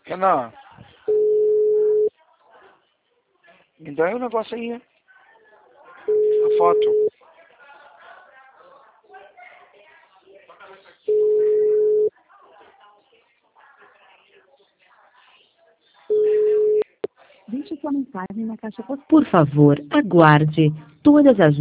Renan, me dá aí o negócio aí. A foto. Deixe sua mensagem na caixa postal. Por favor, aguarde. Todas as